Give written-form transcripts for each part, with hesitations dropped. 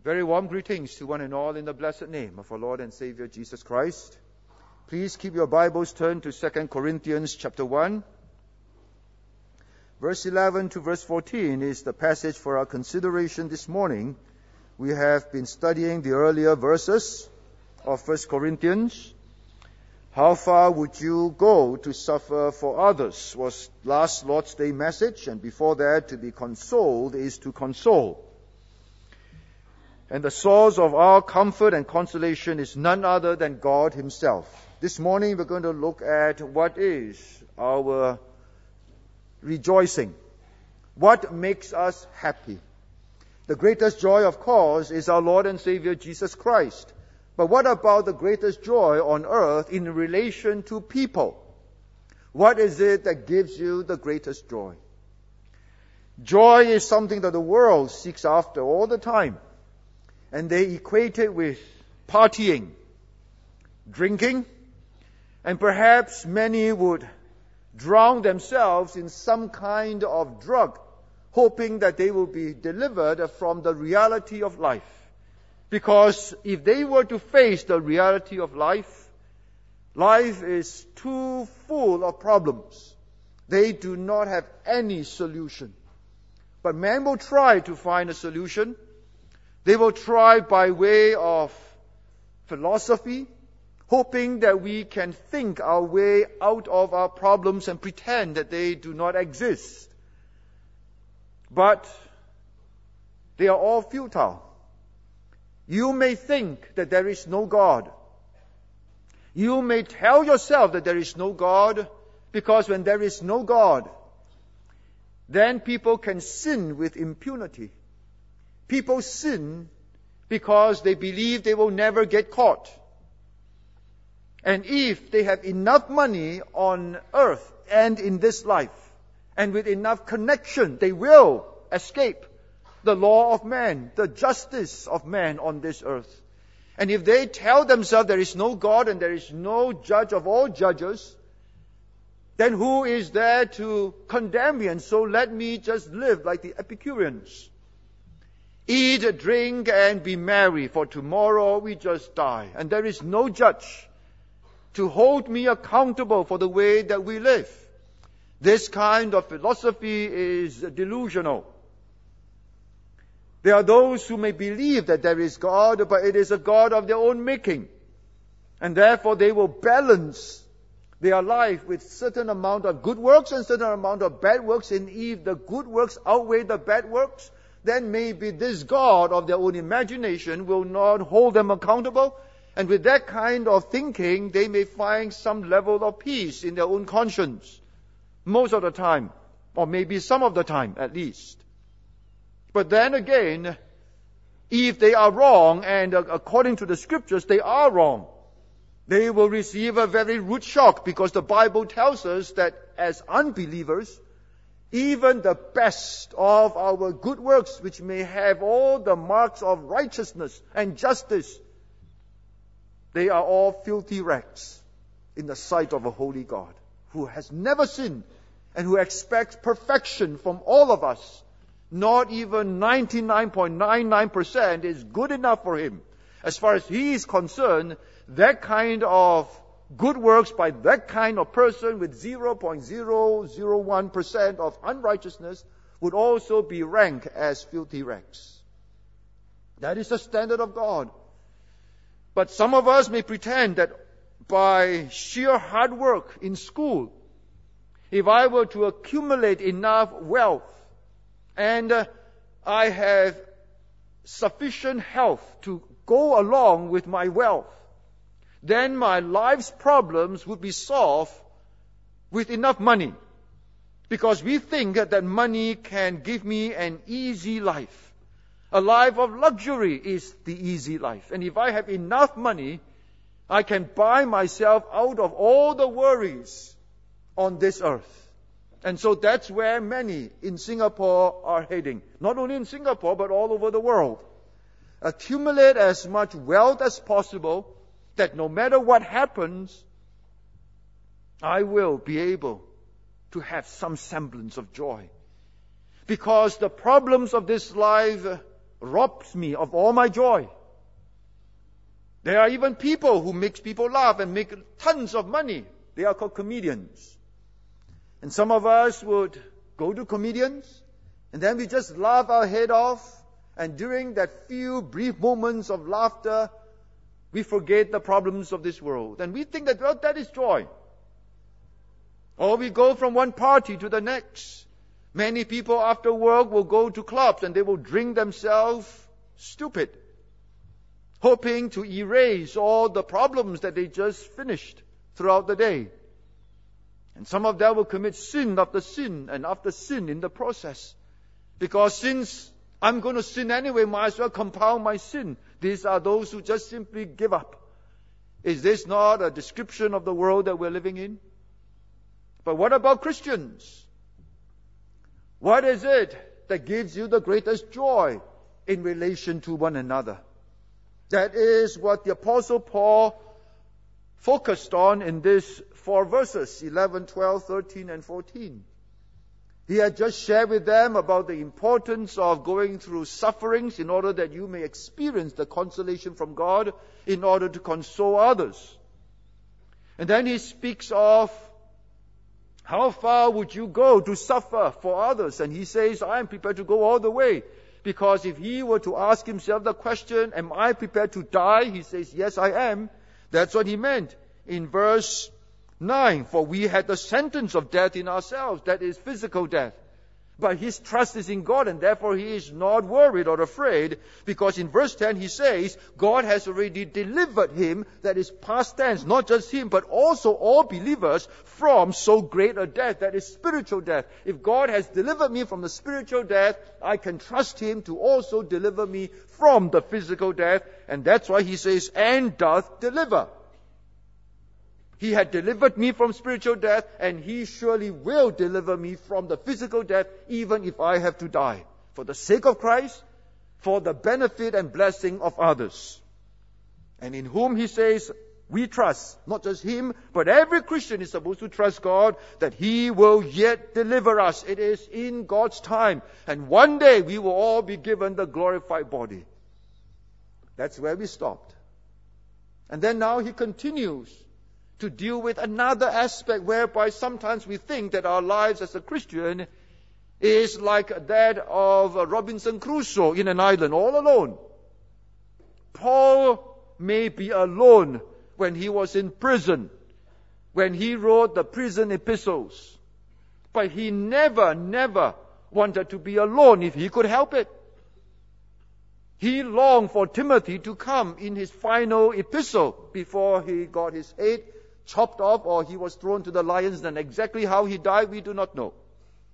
Very warm greetings to one and all in the blessed name of our Lord and Savior Jesus Christ. Please keep your Bibles turned to 2 Corinthians chapter 1. Verse 11 to verse 14 is the passage for our consideration this morning. We have been studying the earlier verses of 1 Corinthians. How far would you go to suffer for others was last Lord's Day message, and before that, to be consoled is to console. And the source of our comfort and consolation is none other than God Himself. This morning we're going to look at what is our rejoicing. What makes us happy? The greatest joy, of course, is our Lord and Savior Jesus Christ. But what about the greatest joy on earth in relation to people? What is it that gives you the greatest joy? Joy is something that the world seeks after all the time. And they equate it with partying, drinking, and perhaps many would drown themselves in some kind of drug, hoping that they will be delivered from the reality of life. Because if they were to face the reality of life, life is too full of problems. They do not have any solution. But man will try to find a solution. They will try by way of philosophy, hoping that we can think our way out of our problems and pretend that they do not exist. But they are all futile. You may think that there is no God. You may tell yourself that there is no God, because when there is no God, then people can sin with impunity. People sin because they believe they will never get caught. And if they have enough money on earth and in this life, and with enough connection, they will escape the law of man, the justice of man on this earth. And if they tell themselves there is no God and there is no judge of all judges, then who is there to condemn me? And so let me just live like the Epicureans. Eat, drink, and be merry, for tomorrow we just die. And there is no judge to hold me accountable for the way that we live. This kind of philosophy is delusional. There are those who may believe that there is God, but it is a God of their own making. And therefore they will balance their life with certain amount of good works and certain amount of bad works. And if the good works outweigh the bad works, then maybe this God of their own imagination will not hold them accountable. And with that kind of thinking, they may find some level of peace in their own conscience. Most of the time, or maybe some of the time at least. But then again, if they are wrong, and according to the scriptures, they are wrong, they will receive a very rude shock, because the Bible tells us that as unbelievers, even the best of our good works, which may have all the marks of righteousness and justice, they are all filthy rags in the sight of a holy God who has never sinned and who expects perfection from all of us. Not even 99.99% is good enough for Him. As far as He is concerned, that kind of good works by that kind of person with 0.001% of unrighteousness would also be ranked as filthy rags. That is the standard of God. But some of us may pretend that by sheer hard work in school, if I were to accumulate enough wealth and I have sufficient health to go along with my wealth, then my life's problems would be solved with enough money. Because we think that money can give me an easy life. A life of luxury is the easy life. And if I have enough money, I can buy myself out of all the worries on this earth. And so that's where many in Singapore are heading. Not only in Singapore, but all over the world. Accumulate as much wealth as possible, that no matter what happens, I will be able to have some semblance of joy. Because the problems of this life robs me of all my joy. There are even people who make people laugh and make tons of money. They are called comedians. And some of us would go to comedians, and then we just laugh our head off, and during that few brief moments of laughter, we forget the problems of this world. And we think that, well, that is joy. Or we go from one party to the next. Many people after work will go to clubs and they will drink themselves stupid, hoping to erase all the problems that they just finished throughout the day. And some of them will commit sin after sin and after sin in the process. Because since I'm going to sin anyway, might as well compound my sin. These are those who just simply give up. Is this not a description of the world that we're living in? But what about Christians? What is it that gives you the greatest joy in relation to one another? That is what the Apostle Paul focused on in these 4 verses, 11, 12, 13, and 14. He had just shared with them about the importance of going through sufferings in order that you may experience the consolation from God in order to console others. And then he speaks of how far would you go to suffer for others? And he says, I am prepared to go all the way. Because if he were to ask himself the question, am I prepared to die? He says, yes, I am. That's what he meant in verse 9. For we had the sentence of death in ourselves, that is physical death. But his trust is in God, and therefore he is not worried or afraid, because in verse 10 he says, God has already delivered him, that is past tense, not just him, but also all believers from so great a death, that is spiritual death. If God has delivered me from the spiritual death, I can trust him to also deliver me from the physical death, and that's why he says, and doth deliver. He had delivered me from spiritual death, and he surely will deliver me from the physical death, even if I have to die. For the sake of Christ, for the benefit and blessing of others. And in whom he says, we trust, not just him, but every Christian is supposed to trust God, that he will yet deliver us. It is in God's time. And one day we will all be given the glorified body. That's where we stopped. And then now he continues to deal with another aspect whereby sometimes we think that our lives as a Christian is like that of Robinson Crusoe in an island, all alone. Paul may be alone when he was in prison, when he wrote the prison epistles. But he never wanted to be alone if he could help it. He longed for Timothy to come in his final epistle before he got his head chopped off or he was thrown to the lions. And exactly how he died, we do not know.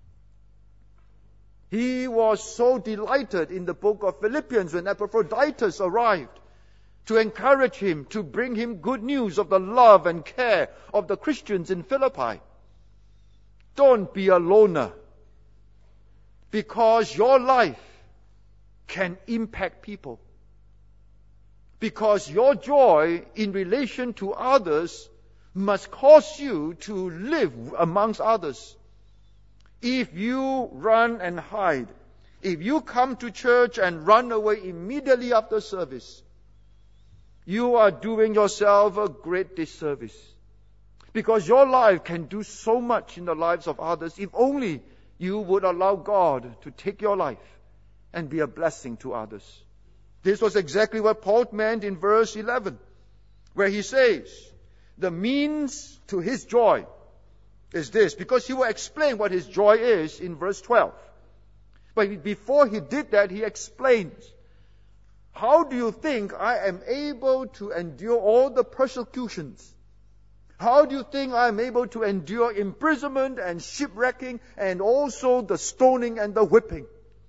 He was so delighted in the book of Philippians when Epaphroditus arrived to encourage him, to bring him good news of the love and care of the Christians in Philippi. Don't be a loner, because your life can impact people. Because your joy in relation to others must cause you to live amongst others. If you run and hide, if you come to church and run away immediately after service, you are doing yourself a great disservice. Because your life can do so much in the lives of others if only you would allow God to take your life and be a blessing to others. This was exactly what Paul meant in verse 11, where he says, the means to his joy is this, because he will explain what his joy is in verse 12. But before he did that, he explains, how do you think I am able to endure all the persecutions? How do you think I am able to endure imprisonment and shipwrecking and also the stoning and the whipping?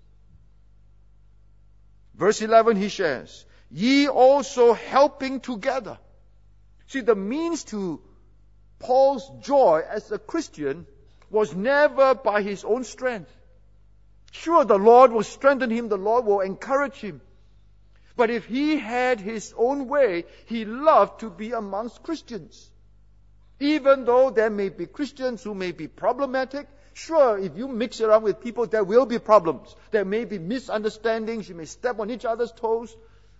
Verse 11 he shares, ye also helping together. See, the means to Paul's joy as a Christian was never by his own strength. Sure, the Lord will strengthen him, the Lord will encourage him. But if he had his own way, he loved to be amongst Christians. Even though there may be Christians who may be problematic, Sure, if you mix around with people, there will be problems. There may be misunderstandings. You may step on each other's toes.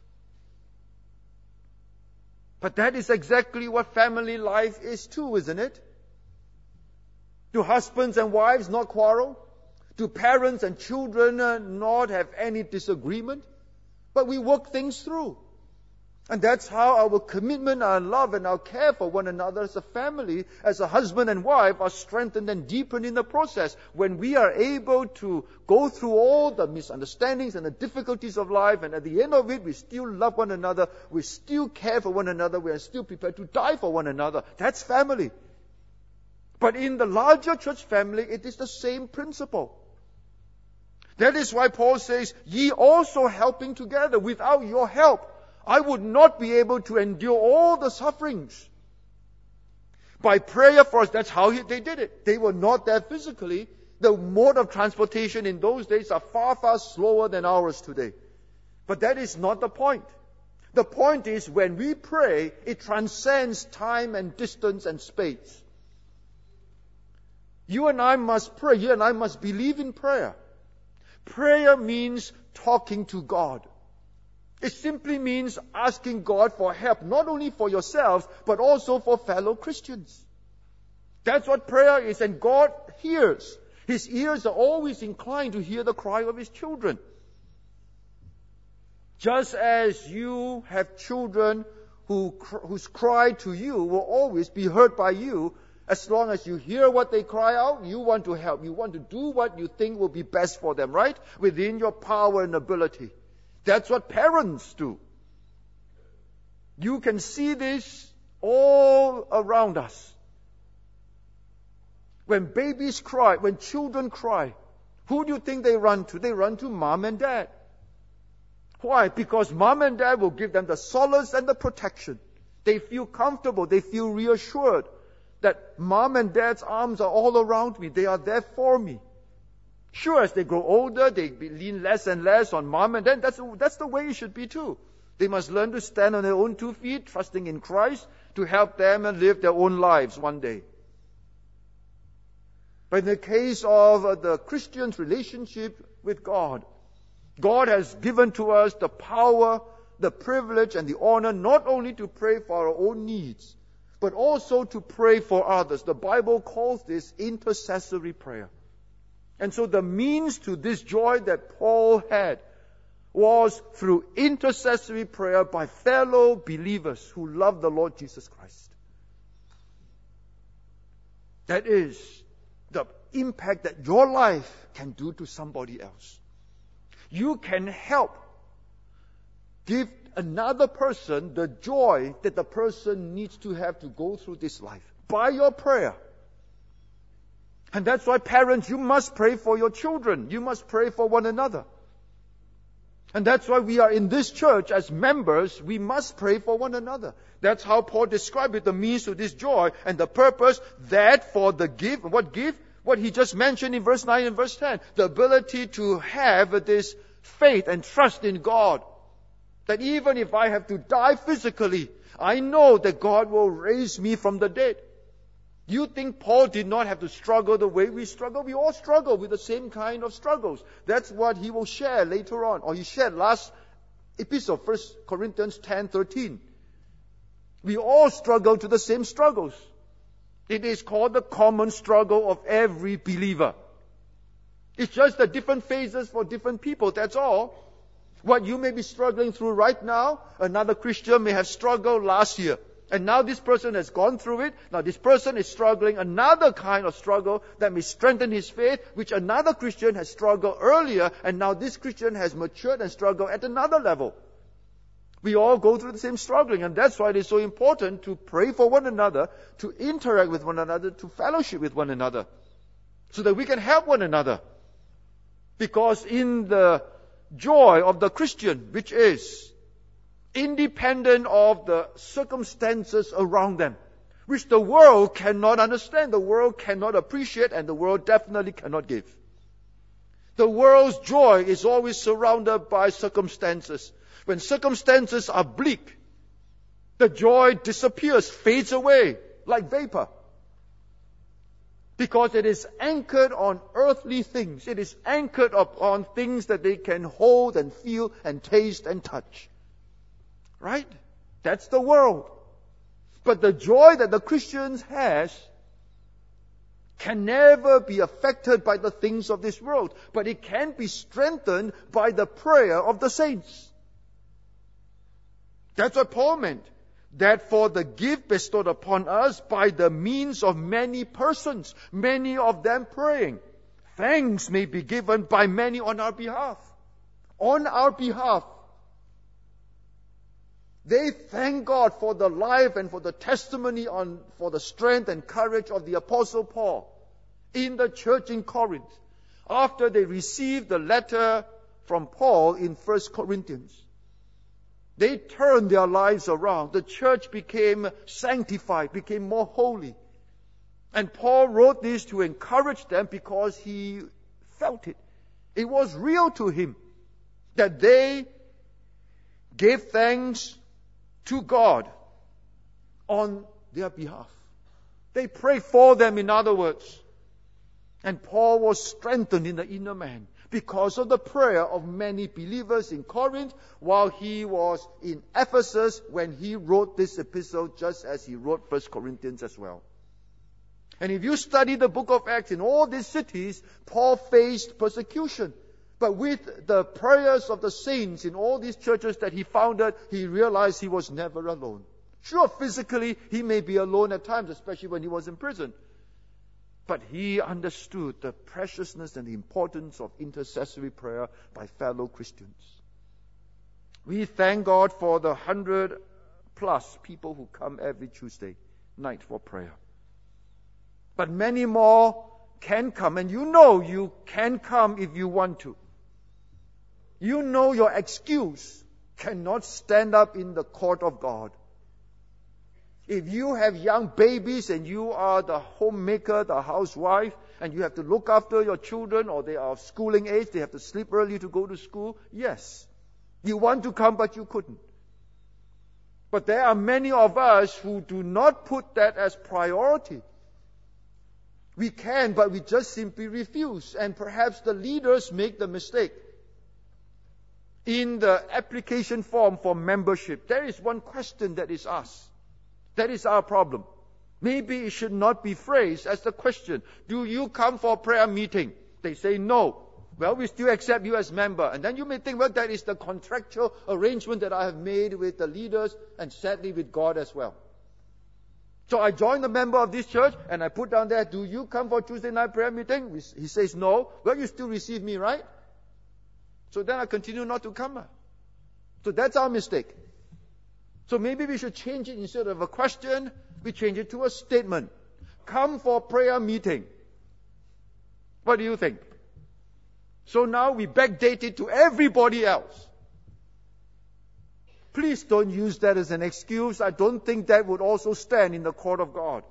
But that is exactly what family life is too, isn't it? Do husbands and wives not quarrel? Do parents and children not have any disagreement? But we work things through. And that's how our commitment, our love, and our care for one another as a family, as a husband and wife, are strengthened and deepened in the process. When we are able to go through all the misunderstandings and the difficulties of life, and at the end of it, we still love one another, we still care for one another, we are still prepared to die for one another. That's family. But in the larger church family, it is the same principle. That is why Paul says, ye also helping together. Without your help, I would not be able to endure all the sufferings. By prayer for us, that's how they did it. They were not there physically. The mode of transportation in those days are far, far slower than ours today. But that is not the point. The point is, when we pray, it transcends time and distance and space. You and I must pray. You and I must believe in prayer. Prayer means talking to God. It simply means asking God for help, not only for yourself, but also for fellow Christians. That's what prayer is, and God hears. His ears are always inclined to hear the cry of His children. Just as you have children whose cry to you will always be heard by you, as long as you hear what they cry out, you want to help. You want to do what you think will be best for them, right? Within your power and ability. That's what parents do. You can see this all around us. When babies cry, when children cry, who do you think they run to? They run to mom and dad. Why? Because mom and dad will give them the solace and the protection. They feel comfortable. They feel reassured that mom and dad's arms are all around me. They are there for me. Sure, as they grow older, they lean less and less on mom and dad. That's the way it should be too. They must learn to stand on their own 2 feet, trusting in Christ to help them and live their own lives one day. But in the case of the Christian's relationship with God, God has given to us the power, the privilege, and the honor not only to pray for our own needs, but also to pray for others. The Bible calls this intercessory prayer. And so the means to this joy that Paul had was through intercessory prayer by fellow believers who love the Lord Jesus Christ. That is the impact that your life can do to somebody else. You can help give another person the joy that the person needs to have to go through this life by your prayer. And that's why parents, you must pray for your children. You must pray for one another. And that's why we are in this church as members. We must pray for one another. That's how Paul described it, the means to this joy and the purpose that for the gift. What gift? What he just mentioned in verse 9 and verse 10. The ability to have this faith and trust in God. That even if I have to die physically, I know that God will raise me from the dead. You think Paul did not have to struggle the way we struggle? We all struggle with the same kind of struggles. That's what he will share later on. Or he shared last epistle, 1 Corinthians 10:13. We all struggle to the same struggles. It is called the common struggle of every believer. It's just the different phases for different people, that's all. What you may be struggling through right now, another Christian may have struggled last year. And now this person has gone through it. Now this person is struggling another kind of struggle that may strengthen his faith, which another Christian has struggled earlier, and now this Christian has matured and struggled at another level. We all go through the same struggling, and that's why it is so important to pray for one another, to interact with one another, to fellowship with one another, so that we can help one another. Because in the joy of the Christian, which is independent of the circumstances around them, which the world cannot understand, the world cannot appreciate, and the world definitely cannot give. The world's joy is always surrounded by circumstances. When circumstances are bleak, the joy disappears, fades away like vapor. Because it is anchored on earthly things. It is anchored upon things that they can hold and feel and taste and touch. Right? That's the world. But the joy that the Christians has can never be affected by the things of this world, but it can be strengthened by the prayer of the saints. That's what Paul meant. That for the gift bestowed upon us by the means of many persons, many of them praying, thanks may be given by many on our behalf. On our behalf. They thank God for the life and for the testimony for the strength and courage of the Apostle Paul in the church in Corinth after they received the letter from Paul in 1 Corinthians. They turned their lives around. The church became sanctified, became more holy. And Paul wrote this to encourage them because he felt it. It was real to him that they gave thanks to God on their behalf. They prayed for them, in other words. And Paul was strengthened in the inner man because of the prayer of many believers in Corinth while he was in Ephesus when he wrote this epistle, just as he wrote 1 Corinthians as well. And if you study the book of Acts, in all these cities, Paul faced persecution. But with the prayers of the saints in all these churches that he founded, he realized he was never alone. Sure, physically, he may be alone at times, especially when he was in prison. But he understood the preciousness and the importance of intercessory prayer by fellow Christians. We thank God for the 100+ people who come every Tuesday night for prayer. But many more can come, and you know you can come if you want to. You know your excuse cannot stand up in the court of God. If you have young babies and you are the homemaker, the housewife, and you have to look after your children or they are of schooling age, they have to sleep early to go to school, yes. You want to come, but you couldn't. But there are many of us who do not put that as priority. We can, but we just simply refuse. And perhaps the leaders make the mistake. In the application form for membership, there is one question that is asked. That is our problem. Maybe it should not be phrased as the question, do you come for a prayer meeting? They say no. Well, we still accept you as member. And then you may think, well, that is the contractual arrangement that I have made with the leaders and sadly with God as well. So I join the member of this church and I put down there, do you come for Tuesday night prayer meeting? He says no. Well, you still receive me, right? So then I continue not to come. So that's our mistake. So maybe we should change it. Instead of a question, we change it to a statement. Come for prayer meeting. What do you think? So now we backdate it to everybody else. Please don't use that as an excuse. I don't think that would also stand in the court of God.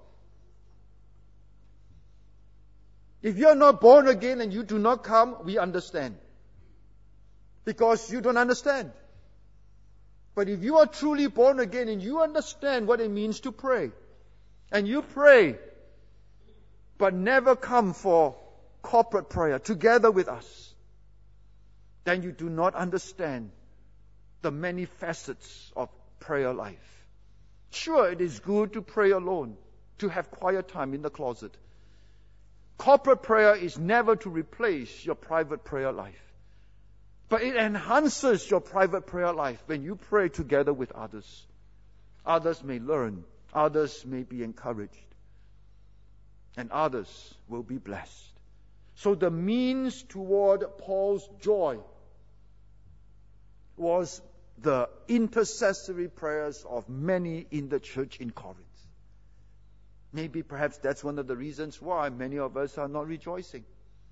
If you're not born again and you do not come, we understand. Because you don't understand. But if you are truly born again and you understand what it means to pray, and you pray, but never come for corporate prayer together with us, then you do not understand the many facets of prayer life. Sure, it is good to pray alone, to have quiet time in the closet. Corporate prayer is never to replace your private prayer life. But it enhances your private prayer life when you pray together with others. Others may learn. Others may be encouraged. And others will be blessed. So the means toward Paul's joy was the intercessory prayers of many in the church in Corinth. Maybe perhaps that's one of the reasons why many of us are not rejoicing.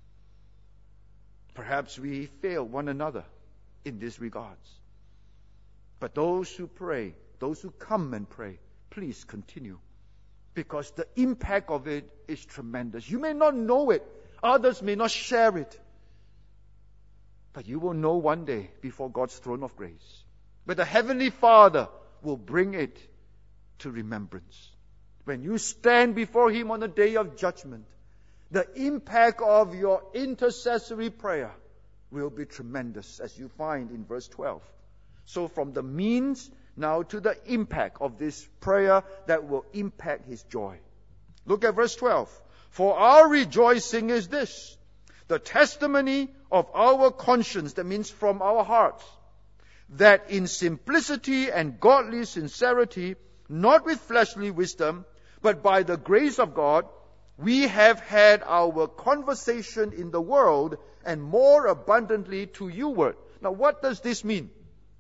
Perhaps we fail one another in these regards. But those who pray, those who come and pray, please continue. Because the impact of it is tremendous. You may not know it. Others may not share it. But you will know one day before God's throne of grace. But the Heavenly Father will bring it to remembrance. When you stand before Him on the day of judgment, The impact of your intercessory prayer will be tremendous, as you find in verse 12. So from the means now to the impact of this prayer that will impact his joy. Look at verse 12. For our rejoicing is this, the testimony of our conscience, that means from our hearts, that in simplicity and godly sincerity, not with fleshly wisdom, but by the grace of God, we have had our conversation in the world, and more abundantly to youward. Now what does this mean?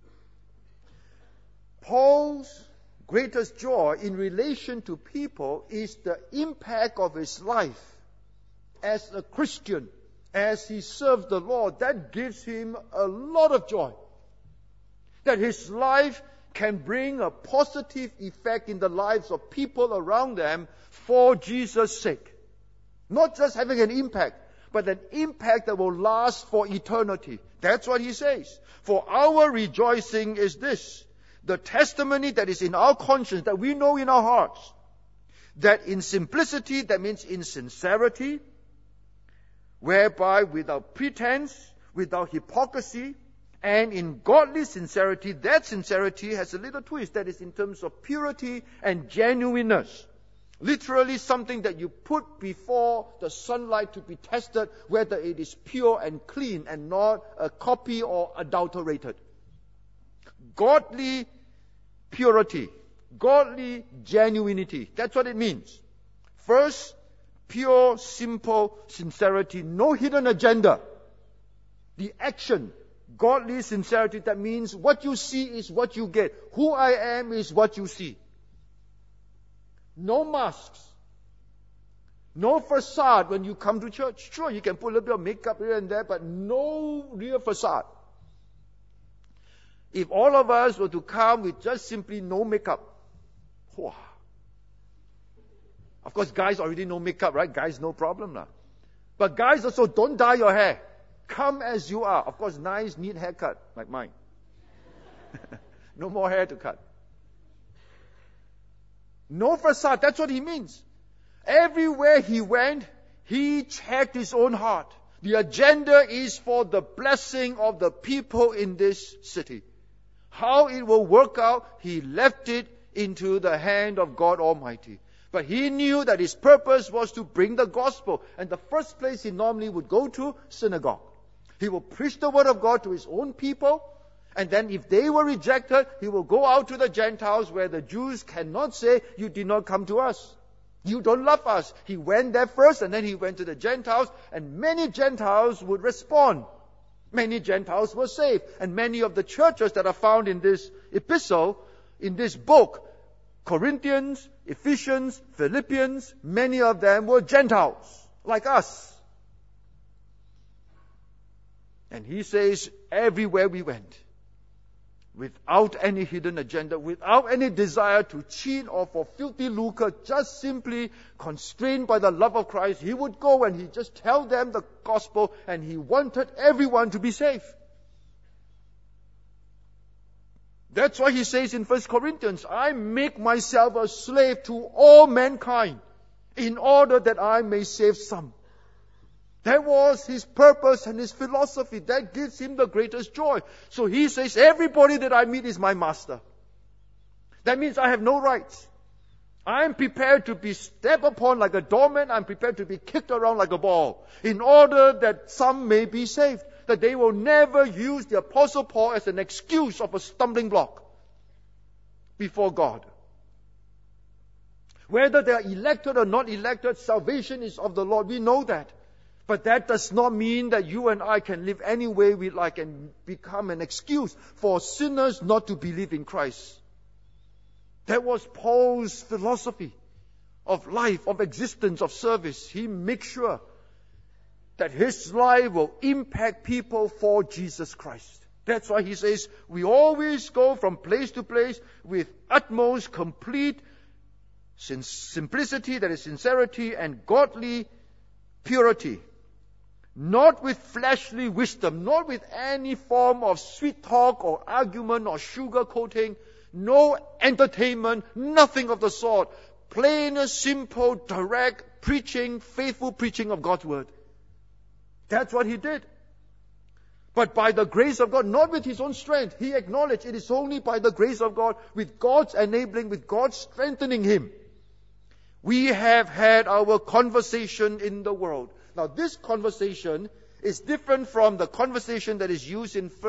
Paul's greatest joy in relation to people is the impact of his life as a Christian, as he served the Lord. That gives him a lot of joy. That his life can bring a positive effect in the lives of people around them for Jesus' sake. Not just having an impact, but an impact that will last for eternity. That's what he says. For our rejoicing is this, the testimony that is in our conscience, that we know in our hearts, that in simplicity, that means in sincerity, whereby without pretense, without hypocrisy, and in godly sincerity, that sincerity has a little twist, that is in terms of purity and genuineness. Literally something that you put before the sunlight to be tested whether it is pure and clean and not a copy or adulterated. Godly purity, godly genuinity. That's what it means. First, pure, simple sincerity, no hidden agenda. The action, godly sincerity, that means what you see is what you get. Who I am is what you see. No masks. No facade when you come to church. Sure, you can put a little bit of makeup here and there, but no real facade. If all of us were to come with just simply no makeup, wow. Of course, guys already no makeup, right? Guys, no problem lah. But guys also don't dye your hair. Come as you are. Of course, nice, neat haircut, like mine. No more hair to cut. No facade, that's what he means. Everywhere he went, he checked his own heart. The agenda is for the blessing of the people in this city. How it will work out, he left it into the hand of God Almighty. But he knew that his purpose was to bring the gospel. And the first place he normally would go to, synagogue. He will preach the word of God to his own people. And then if they were rejected, he will go out to the Gentiles where the Jews cannot say, you did not come to us. You don't love us. He went there first and then he went to the Gentiles, and many Gentiles would respond. Many Gentiles were saved. And many of the churches that are found in this epistle, in this book, Corinthians, Ephesians, Philippians, many of them were Gentiles, like us. And he says, everywhere we went, without any hidden agenda, without any desire to cheat or for filthy lucre, just simply constrained by the love of Christ, he would go and he just tell them the gospel, and he wanted everyone to be saved. That's why he says in 1 Corinthians, I make myself a slave to all mankind in order that I may save some. That was his purpose and his philosophy. That gives him the greatest joy. So he says, everybody that I meet is my master. That means I have no rights. I am prepared to be stepped upon like a doormat. I'm prepared to be kicked around like a ball in order that some may be saved. That they will never use the Apostle Paul as an excuse of a stumbling block before God. Whether they are elected or not elected, salvation is of the Lord. We know that. But that does not mean that you and I can live any way we like and become an excuse for sinners not to believe in Christ. That was Paul's philosophy of life, of existence, of service. He makes sure that his life will impact people for Jesus Christ. That's why he says, we always go from place to place with utmost complete simplicity, that is sincerity, and godly purity. Not with fleshly wisdom, not with any form of sweet talk or argument or sugar coating, no entertainment, nothing of the sort, plain, simple, direct preaching, faithful preaching of God's word. That's what he did. But by the grace of God, not with his own strength. He acknowledged it is only by the grace of God, with God's enabling, with God strengthening him. We have had our conversation in the world. Now this conversation is different from the conversation that is used in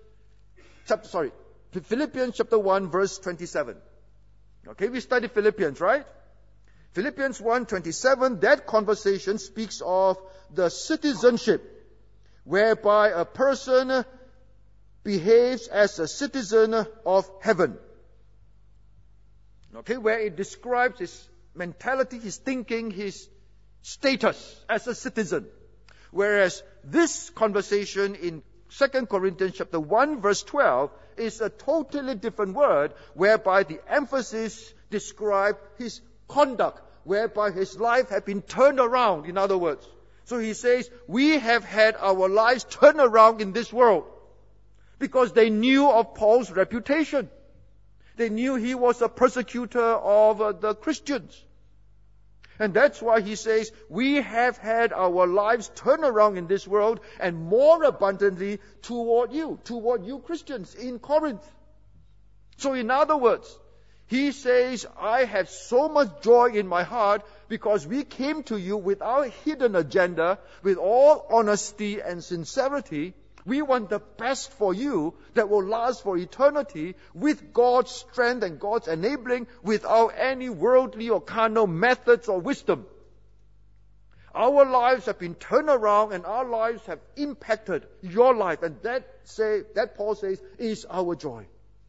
Philippians chapter 1 verse 27. Okay, we studied Philippians, right? Philippians 1:27, that conversation speaks of the citizenship whereby a person behaves as a citizen of heaven. Okay, where it describes his mentality, his thinking, his status as a citizen. Whereas this conversation in 2 Corinthians chapter 1 verse 12 is a totally different word, whereby the emphasis describes his conduct, whereby his life had been turned around, in other words. So he says, we have had our lives turned around in this world, because they knew of Paul's reputation. They knew he was a persecutor of the Christians. And that's why he says, we have had our lives turned around in this world, and more abundantly toward you Christians in Corinth. So in other words, he says, I have so much joy in my heart because we came to you with our hidden agenda, with all honesty and sincerity. We want the best for you that will last for eternity, with God's strength and God's enabling, without any worldly or carnal methods or wisdom. Our lives have been turned around, and our lives have impacted your life. And that Paul says is our joy.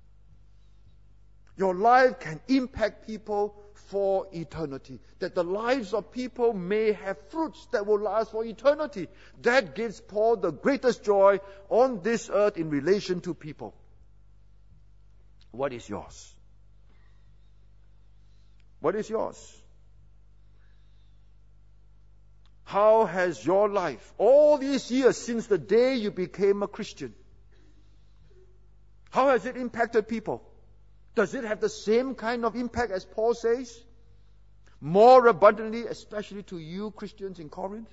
Your life can impact people for eternity. That the lives of people may have fruits that will last for eternity. That gives Paul the greatest joy on this earth in relation to people. What is yours? What is yours? How has your life, all these years since the day you became a Christian, how has it impacted people? Does it have the same kind of impact as Paul says? More abundantly, especially to you Christians in Corinth?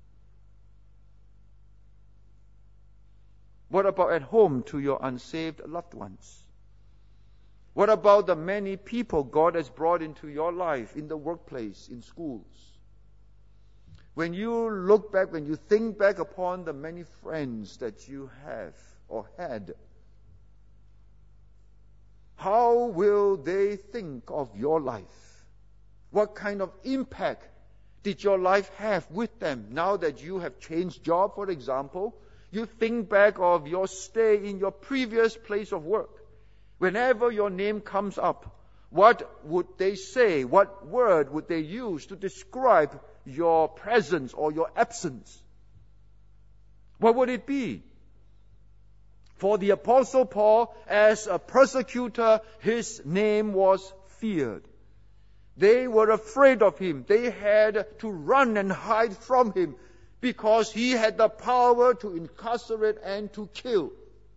What about at home to your unsaved loved ones? What about the many people God has brought into your life, in the workplace, in schools? When you look back, when you think back upon the many friends that you have or had, how will they think of your life? What kind of impact did your life have with them? Now that you have changed job, for example, you think back of your stay in your previous place of work. Whenever your name comes up, what would they say? What word would they use to describe your presence or your absence? What would it be? For the Apostle Paul, as a persecutor, his name was feared. They were afraid of him. They had to run and hide from him because he had the power to incarcerate and to kill.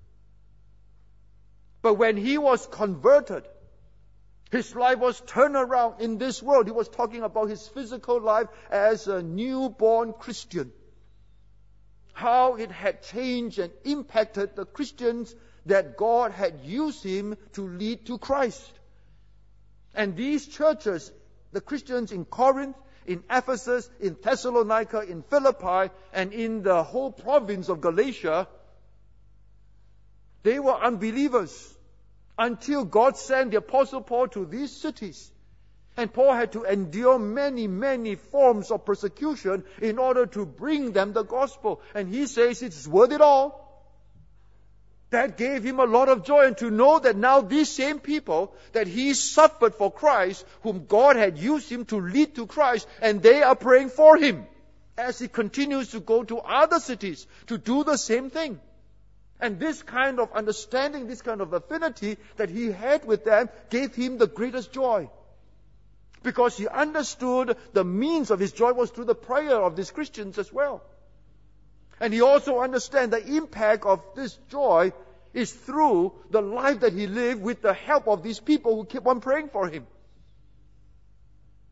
But when he was converted, his life was turned around in this world. He was talking about his physical life as a newborn Christian. How it had changed and impacted the Christians that God had used him to lead to Christ. And these churches, the Christians in Corinth, in Ephesus, in Thessalonica, in Philippi, and in the whole province of Galatia, they were unbelievers until God sent the Apostle Paul to these cities. And Paul had to endure many, many forms of persecution in order to bring them the gospel. And he says it's worth it all. That gave him a lot of joy. And to know that now these same people that he suffered for Christ, whom God had used him to lead to Christ, and they are praying for him as he continues to go to other cities to do the same thing. And this kind of understanding, this kind of affinity that he had with them gave him the greatest joy. Because he understood the means of his joy was through the prayer of these Christians as well. And he also understands the impact of this joy is through the life that he lived with the help of these people who keep on praying for him.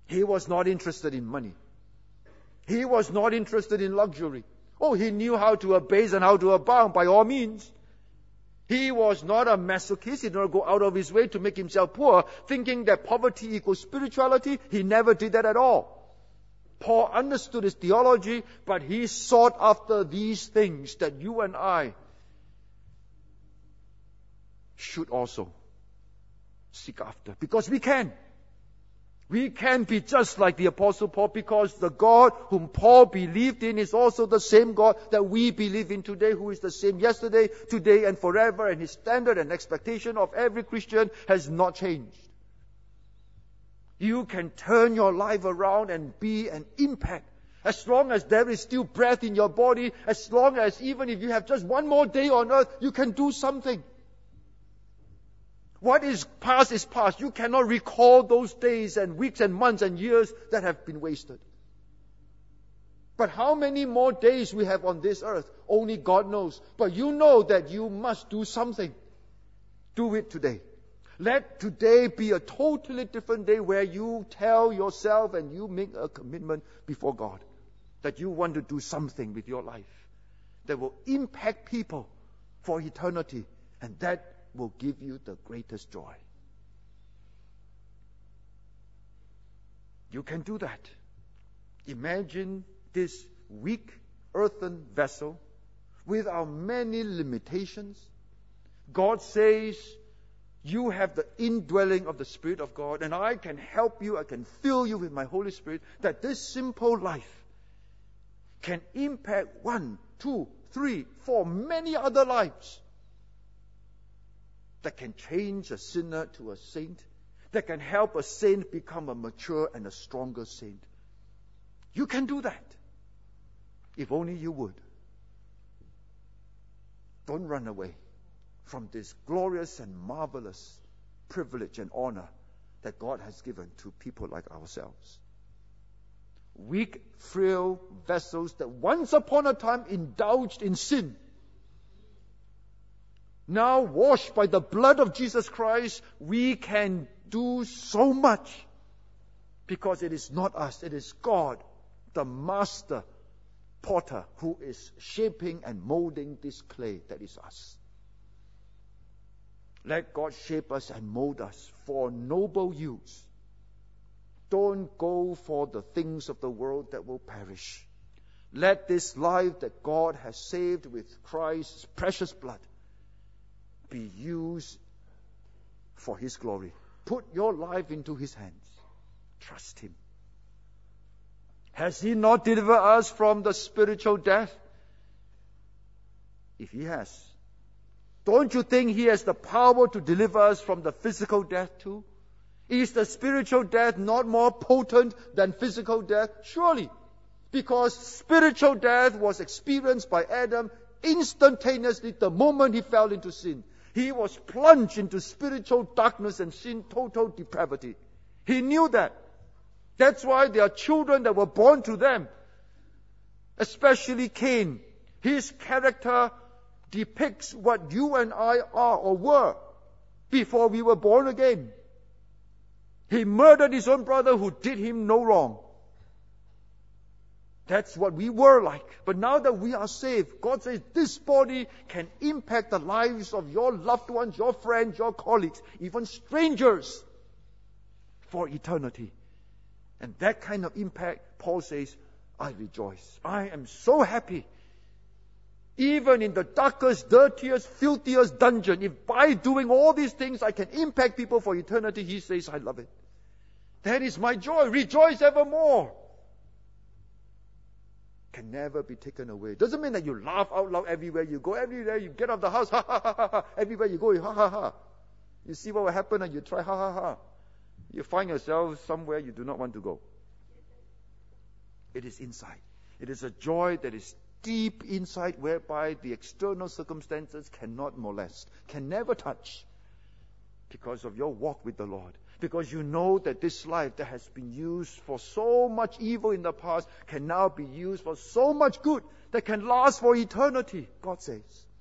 He was not interested in money. He was not interested in luxury. Oh, he knew how to abase and how to abound by all means. He was not a masochist. He did not go out of his way to make himself poor, thinking that poverty equals spirituality. He never did that at all. Paul understood his theology, but he sought after these things that you and I should also seek after. Because we can. We can be just like the Apostle Paul, because the God whom Paul believed in is also the same God that we believe in today, who is the same yesterday, today, and forever. And his standard and expectation of every Christian has not changed. You can turn your life around and be an impact. As long as there is still breath in your body, as long as even if you have just one more day on earth, you can do something. What is past is past. You cannot recall those days and weeks and months and years that have been wasted. But how many more days we have on this earth, only God knows. But you know that you must do something. Do it today. Let today be a totally different day where you tell yourself and you make a commitment before God that you want to do something with your life that will impact people for eternity, and that will give you the greatest joy. You can do that. Imagine this weak earthen vessel with our many limitations. God says, you have the indwelling of the Spirit of God, and I can help you, I can fill you with my Holy Spirit, that this simple life can impact 1, 2, 3, 4, many other lives. That can change a sinner to a saint, that can help a saint become a mature and a stronger saint. You can do that, if only you would. Don't run away from this glorious and marvelous privilege and honor that God has given to people like ourselves. Weak, frail vessels that once upon a time indulged in sin, now washed by the blood of Jesus Christ, we can do so much, because it is not us, it is God, the master potter, who is shaping and molding this clay that is us. Let God shape us and mold us for noble use. Don't go for the things of the world that will perish. Let this life that God has saved with Christ's precious blood be used for His glory. Put your life into His hands. Trust Him. Has He not delivered us from the spiritual death? If He has, don't you think He has the power to deliver us from the physical death too? Is the spiritual death not more potent than physical death? Surely. Because spiritual death was experienced by Adam instantaneously the moment he fell into sin. He was plunged into spiritual darkness and sin, total depravity. He knew that. That's why there are children that were born to them. Especially Cain. His character depicts what you and I are or were before we were born again. He murdered his own brother who did him no wrong. That's what we were like. But now that we are saved, God says this body can impact the lives of your loved ones, your friends, your colleagues, even strangers, for eternity. And that kind of impact, Paul says, I rejoice. I am so happy. Even in the darkest, dirtiest, filthiest dungeon, if by doing all these things I can impact people for eternity, he says, I love it. That is my joy. Rejoice evermore. Can never be taken away. Doesn't mean that you laugh out loud everywhere you go. Everywhere you get out of the house, ha ha ha ha ha. Everywhere you go, ha ha ha. You see what will happen and you try, ha ha ha. You find yourself somewhere you do not want to go. It is inside. It is a joy that is deep inside, whereby the external circumstances cannot molest, can never touch, because of your walk with the Lord. Because you know that this life that has been used for so much evil in the past can now be used for so much good that can last for eternity, God says.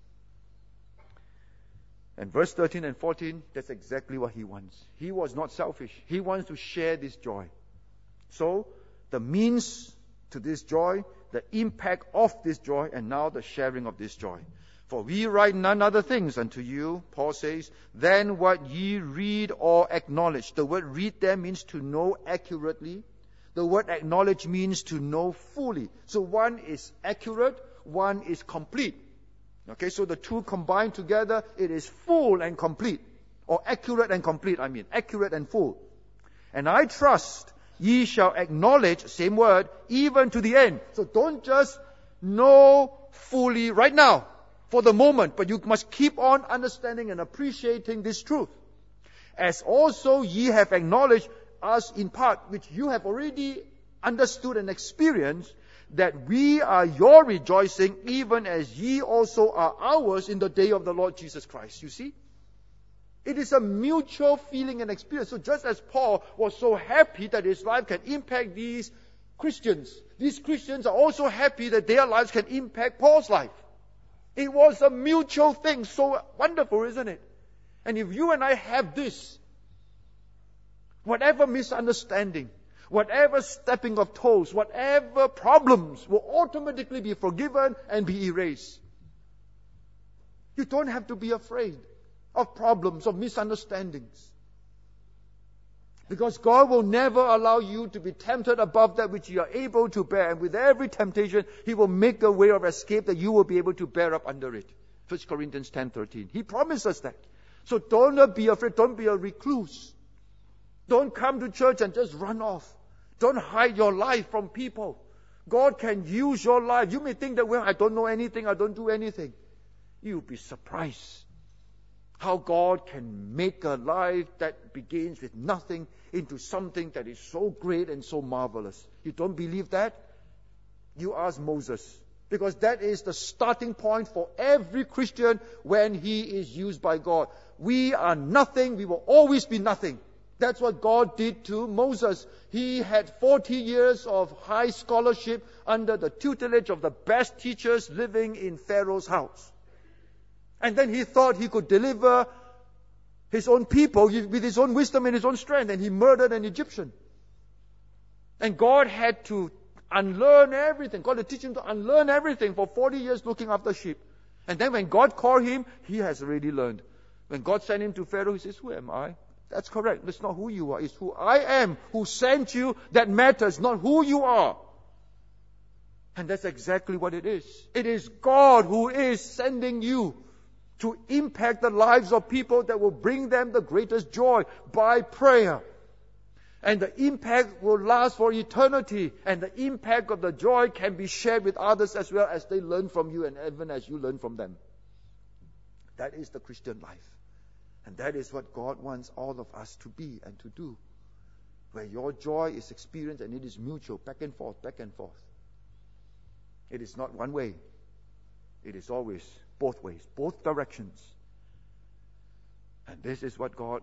And verse 13 and 14, that's exactly what He wants. He was not selfish. He wants to share this joy. So, the means to this joy, the impact of this joy, and now the sharing of this joy. For we write none other things unto you, Paul says, than what ye read or acknowledge. The word read there means to know accurately. The word acknowledge means to know fully. So one is accurate, one is complete. Okay, so the two combined together, it is full and complete. Or accurate and complete, accurate and full. And I trust ye shall acknowledge, same word, even to the end. So don't just know fully right now, for the moment, but you must keep on understanding and appreciating this truth. As also ye have acknowledged us in part, which you have already understood and experienced, that we are your rejoicing, even as ye also are ours in the day of the Lord Jesus Christ. You see? It is a mutual feeling and experience. So just as Paul was so happy that his life can impact these Christians are also happy that their lives can impact Paul's life. It was a mutual thing. So wonderful, isn't it? And if you and I have this, whatever misunderstanding, whatever stepping of toes, whatever problems will automatically be forgiven and be erased. You don't have to be afraid of problems, of misunderstandings. Because God will never allow you to be tempted above that which you are able to bear. And with every temptation, He will make a way of escape that you will be able to bear up under it. 1 Corinthians 10:13. He promises that. So don't be afraid. Don't be a recluse. Don't come to church and just run off. Don't hide your life from people. God can use your life. You may think that, well, I don't know anything. I don't do anything. You'll be surprised how God can make a life that begins with nothing into something that is so great and so marvelous. You don't believe that? You ask Moses. Because that is the starting point for every Christian when he is used by God. We are nothing. We will always be nothing. That's what God did to Moses. He had 40 years of high scholarship under the tutelage of the best teachers living in Pharaoh's house. And then he thought he could deliver his own people with his own wisdom and his own strength. And he murdered an Egyptian. And God had to unlearn everything. God had to teach him to unlearn everything for 40 years looking after sheep. And then when God called him, he has already learned. When God sent him to Pharaoh, he says, who am I? That's correct. It's not who you are. It's who I am who sent you that matters, not who you are. And that's exactly what it is. It is God who is sending you to impact the lives of people that will bring them the greatest joy by prayer. And the impact will last for eternity. And the impact of the joy can be shared with others as well as they learn from you and even as you learn from them. That is the Christian life. And that is what God wants all of us to be and to do. Where your joy is experienced and it is mutual, back and forth, back and forth. It is not one way. It is always both ways, both directions. And this is what God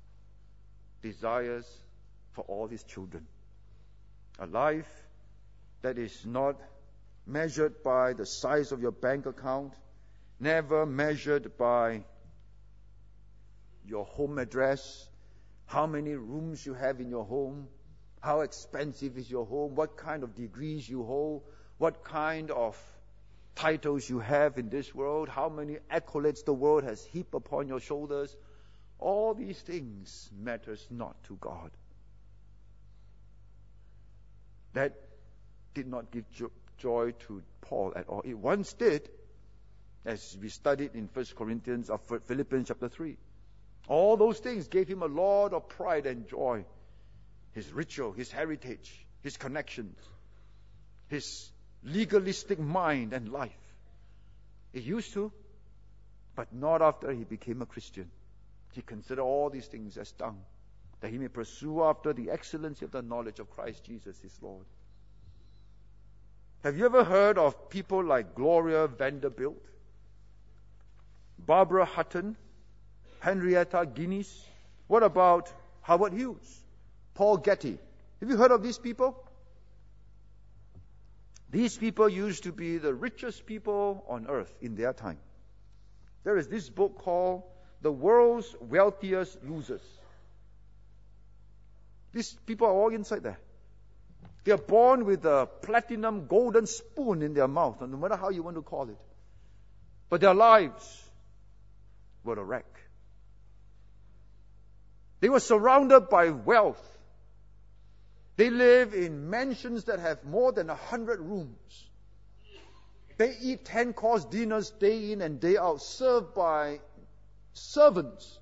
desires for all His children. A life that is not measured by the size of your bank account, never measured by your home address, how many rooms you have in your home, how expensive is your home, what kind of degrees you hold, what kind of titles you have in this world, how many accolades the world has heaped upon your shoulders. All these things matters not to God. That did not give joy to Paul at all. It once did, as we studied in Philippians chapter 3. All those things gave him a lot of pride and joy. His ritual, his heritage, his connections, his legalistic mind and life. It used to, but not after he became a Christian. He considered all these things as dung, that he may pursue after the excellency of the knowledge of Christ Jesus his Lord. Have you ever heard of people like Gloria Vanderbilt, Barbara Hutton, Henrietta Guinness? What about Howard Hughes, Paul Getty? Have you heard of these people? These people used to be the richest people on earth in their time. There is this book called The World's Wealthiest Losers. These people are all inside there. They are born with a platinum golden spoon in their mouth, no matter how you want to call it. But their lives were a wreck. They were surrounded by wealth. They live in mansions that have more than 100 rooms. They eat 10-course dinners day in and day out, served by servants.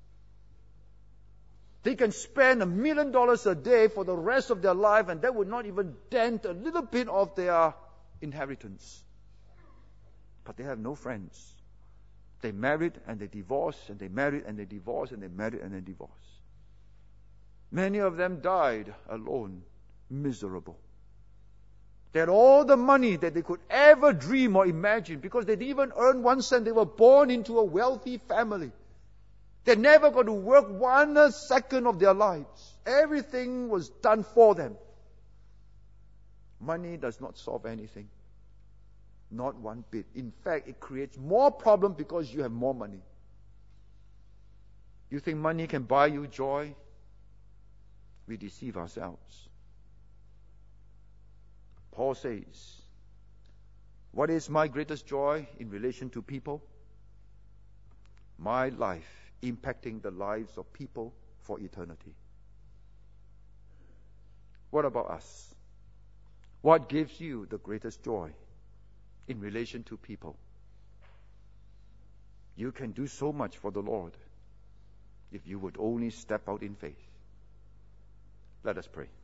They can spend $1 million a day for the rest of their life, and that would not even dent a little bit of their inheritance. But they have no friends. They married and they divorced, and they married and they divorced, and they married and they divorced. Many of them died alone, miserable. They had all the money that they could ever dream or imagine because they didn't even earn 1 cent. They were born into a wealthy family. They never got to work 1 second of their lives. Everything was done for them. Money does not solve anything. Not one bit. In fact, it creates more problems because you have more money. You think money can buy you joy? We deceive ourselves. Paul says, what is my greatest joy in relation to people? My life impacting the lives of people for eternity. What about us? What gives you the greatest joy in relation to people? You can do so much for the Lord if you would only step out in faith. Let us pray.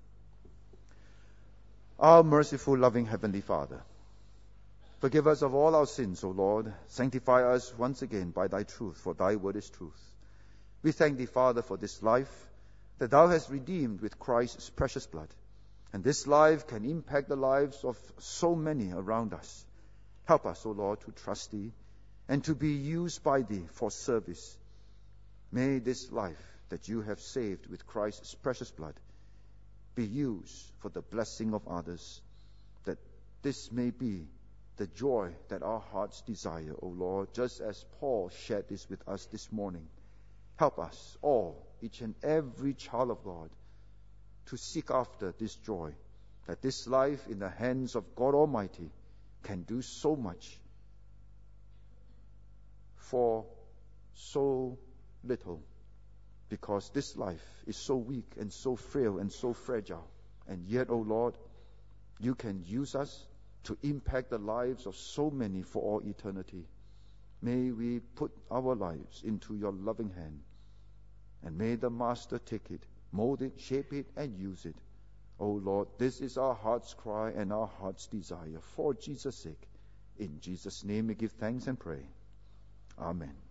Our merciful, loving Heavenly Father, forgive us of all our sins, O Lord. Sanctify us once again by Thy truth, for Thy word is truth. We thank Thee, Father, for this life that Thou hast redeemed with Christ's precious blood. And this life can impact the lives of so many around us. Help us, O Lord, to trust Thee and to be used by Thee for service. May this life that You have saved with Christ's precious blood be used for the blessing of others, that this may be the joy that our hearts desire, O Lord, just as Paul shared this with us this morning. Help us all, each and every child of God, to seek after this joy, that this life in the hands of God Almighty can do so much for so little, because this life is so weak and so frail and so fragile. And yet, O Lord, You can use us to impact the lives of so many for all eternity. May we put our lives into Your loving hand, and may the Master take it, mold it, shape it, and use it. O Lord, this is our heart's cry and our heart's desire for Jesus' sake. In Jesus' name we give thanks and pray. Amen.